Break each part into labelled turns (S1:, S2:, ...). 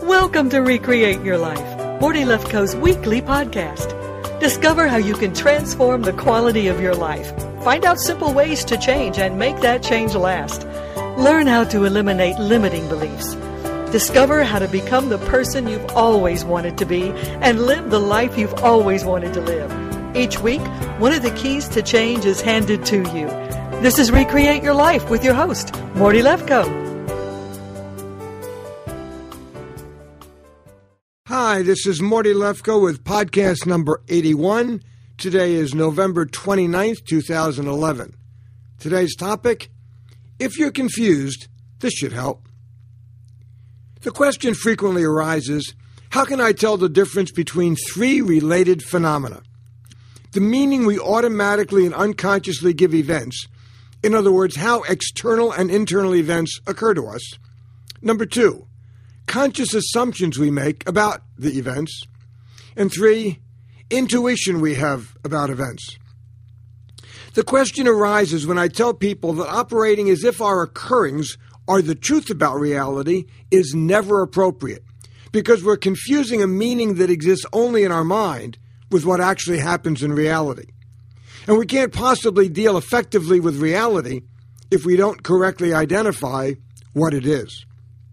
S1: Welcome to Recreate Your Life, Morty Lefkoe's weekly podcast. Discover how you can transform the quality of your life. Find out simple ways to change and make that change last. Learn how to eliminate limiting beliefs. Discover how to become the person you've always wanted to be and live the life you've always wanted to live. Each week, one of the keys to change is handed to you. This is Recreate Your Life with your host, Morty Lefkoe.
S2: Hi, this is Morty Lefkoe with podcast number 81. Today is November 29th, 2011. Today's topic, if you're confused, this should help. The question frequently arises, how can I tell the difference between three related phenomena? The meaning we automatically and unconsciously give events, in other words, how external and internal events occur to us. Number two, conscious assumptions we make about the events. And three, intuition we have about events. The question arises when I tell people that operating as if our occurrings are the truth about reality is never appropriate, because we're confusing a meaning that exists only in our mind with what actually happens in reality. And we can't possibly deal effectively with reality if we don't correctly identify what it is.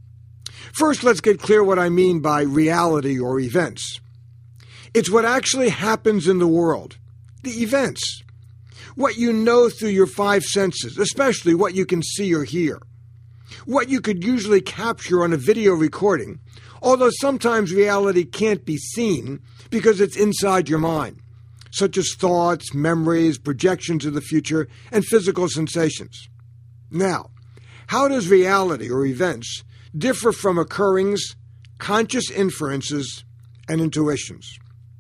S2: First, let's get clear what I mean by reality or events. It's what actually happens in the world, the events, what you know through your five senses, especially what you can see or hear, what you could usually capture on a video recording, although sometimes reality can't be seen because it's inside your mind, such as thoughts, memories, projections of the future, and physical sensations. Now, how does reality or events differ from occurrings, conscious inferences, and intuitions?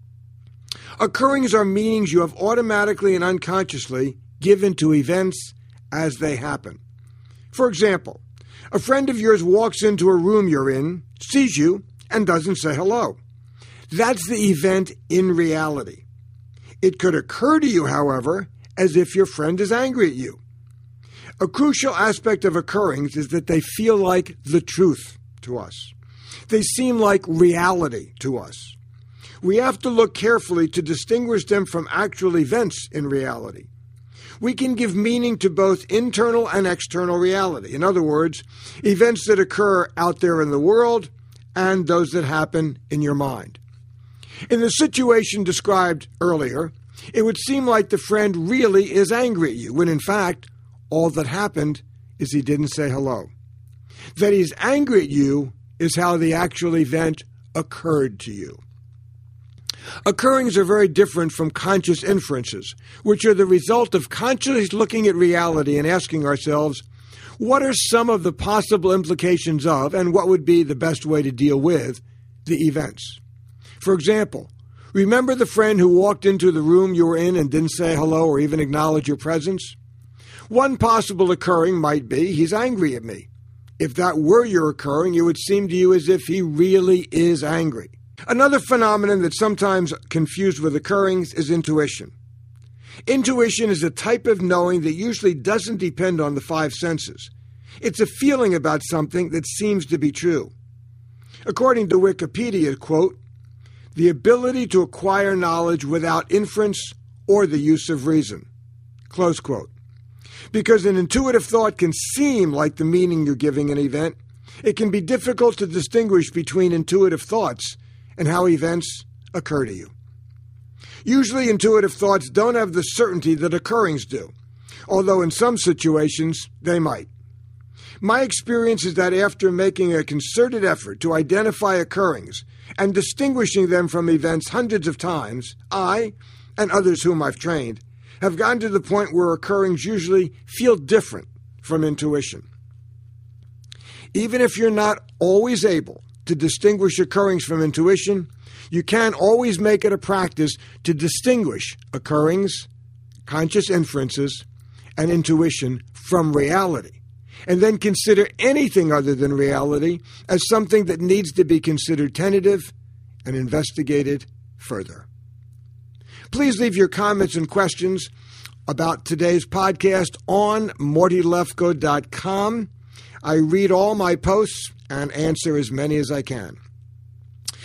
S2: Occurrings are meanings you have automatically and unconsciously given to events as they happen. For example, a friend of yours walks into a room you're in, sees you, and doesn't say hello. That's the event in reality. It could occur to you, however, as if your friend is angry at you. A crucial aspect of occurrings is that they feel like the truth to us. They seem like reality to us. We have to look carefully to distinguish them from actual events in reality. We can give meaning to both internal and external reality. In other words, events that occur out there in the world and those that happen in your mind. In the situation described earlier, it would seem like the friend really is angry at you, when in fact, all that happened is he didn't say hello. That he's angry at you is how the actual event occurred to you. Occurrings are very different from conscious inferences, which are the result of consciously looking at reality and asking ourselves, what are some of the possible implications of, and what would be the best way to deal with, the events? For example, remember the friend who walked into the room you were in and didn't say hello or even acknowledge your presence? One possible occurring might be, he's angry at me. If that were your occurring, it would seem to you as if he really is angry. Another phenomenon that's sometimes confused with occurrings is intuition. Intuition is a type of knowing that usually doesn't depend on the five senses. It's a feeling about something that seems to be true. According to Wikipedia, quote, the ability to acquire knowledge without inference or the use of reason, close quote. Because an intuitive thought can seem like the meaning you're giving an event, it can be difficult to distinguish between intuitive thoughts and how events occur to you. Usually intuitive thoughts don't have the certainty that occurrings do, although in some situations they might. My experience is that after making a concerted effort to identify occurrings and distinguishing them from events hundreds of times, I, and others whom I've trained, have gotten to the point where occurrings usually feel different from intuition. Even if you're not always able to distinguish occurrings from intuition, you can always make it a practice to distinguish occurrings, conscious inferences, and intuition from reality, and then consider anything other than reality as something that needs to be considered tentative and investigated further. Please leave your comments and questions about today's podcast on MortyLefkoe.com. I read all my posts and answer as many as I can.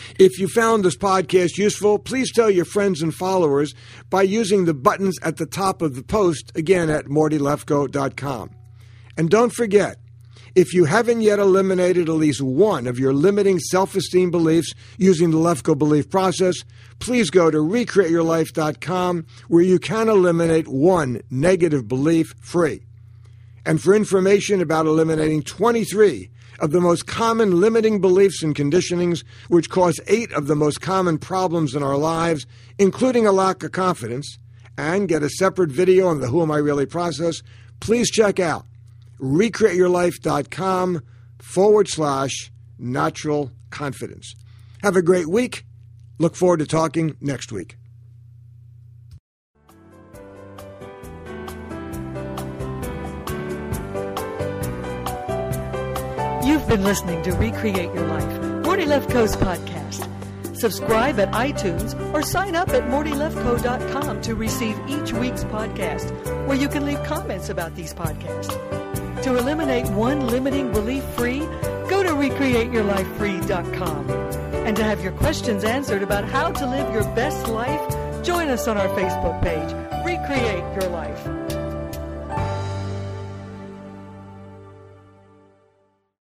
S2: If you found this podcast useful, please tell your friends and followers by using the buttons at the top of the post, again at mortylefko.com. And don't forget, if you haven't yet eliminated at least one of your limiting self-esteem beliefs using the Lefko belief process, please go to recreateyourlife.com where you can eliminate one negative belief free. And for information about eliminating 23 of the most common limiting beliefs and conditionings, which cause 8 of the most common problems in our lives, including a lack of confidence, and get a separate video on the Who Am I Really process, please check out recreateyourlife.com/natural confidence. Have a great week. Look forward to talking next week.
S1: You've been listening to Recreate Your Life, Morty Lefko's podcast. Subscribe at iTunes or sign up at mortylefko.com to receive each week's podcast, where you can leave comments about these podcasts. To eliminate one limiting belief free, go to recreateyourlifefree.com. And to have your questions answered about how to live your best life, join us on our Facebook page, Recreate Your Life.